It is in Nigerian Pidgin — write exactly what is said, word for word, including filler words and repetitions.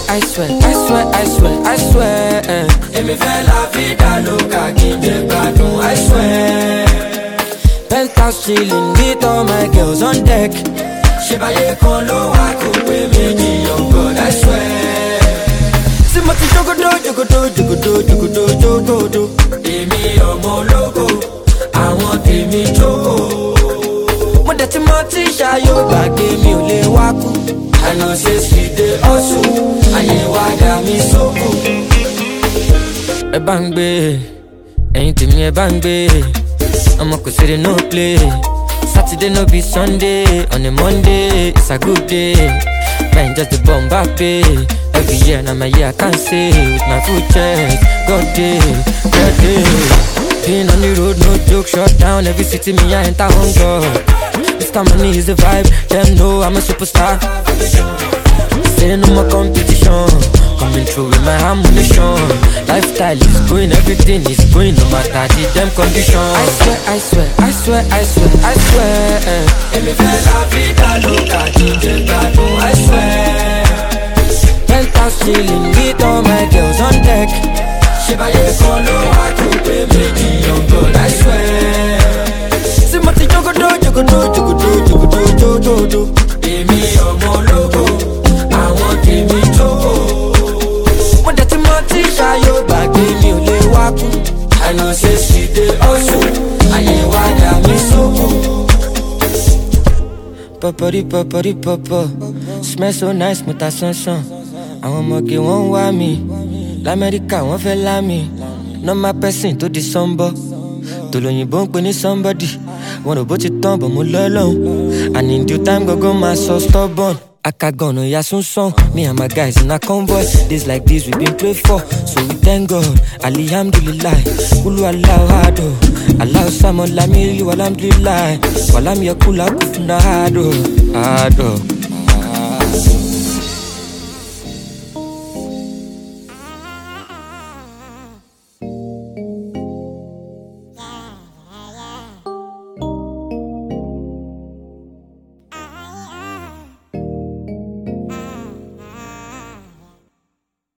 I swear, I swear, I swear, I swear. Èmi fẹ́ la vida loca kí n jẹ gbádùn, I swear. Penthouse chilling with all my girls on deck. Ṣé báyé kan ló wá kó pé méjì, oh God, I swear. See mo ti jogodo, jogodo, jogodo, jogodo, jogodo. Èmi ọmọ ológo, àwọn tèmi jókòó. Mo dẹ̀ ti mọ tí ṣayó gbàgbé mi ò lè wá kú. I know say she dey hustle, ayé wa dá mi sóko. Ẹ bá ń gbé, ẹ̀yin tèmi ẹ bá ń gbé. Ọmọ kò ṣeré no play. Saturday no be Sunday, on a Monday it's a good day. Man just the bomb back pay. Every year na my year I can't say. With my full chest, God day, God day. Been on the road, no joke, shut down every city me I enter on God. Mister Money is the vibe, them know I'm a superstar. Say no more competition, coming through with my ammunition. Lifestyle is going, everything is going, no matter the damn condition. I swear, I swear, I swear, I swear, I swear. Èmi fẹ́ la vida loca kí n jẹ gbádùn, I swear. Penthouse chilling with all my girls on deck. Ṣé báyé kan ló wá kó pé méjì, oh God, I swear. See mo ti jogodo, jogodo, jogodo, jogodo, jogodo. Èmi ọmọ ológo, àwọn tèmi jókòó. Mo dẹ̀ ti mọ tí ṣayó gbàgbé mi ò lè wá kú. I know say she dey hustle, ayé wa dá mi sóko. Popori popori popo, smell so nice mo ta sansan. Àwọn ọmọge wọ́n ń wá mi, l'Amẹ́ríkà wọ́n fẹ́ lá mi. Normal person tó di sanbọ, tòlóyìnbó ń pè ní somebody. Wọn ò bó ti tán bọ̀ mo lọ́lọ́hún. And in due time gogo ma so stubborn. Akagọ̀nà ya sunsun, me and my guys in a convoy. Days like this we been pray for, so we thank God. Alhamdulillah, Ulu Allah hado. Allah Samon Lamili Walhamdulillah. Walam yakula kufuna hado, hado.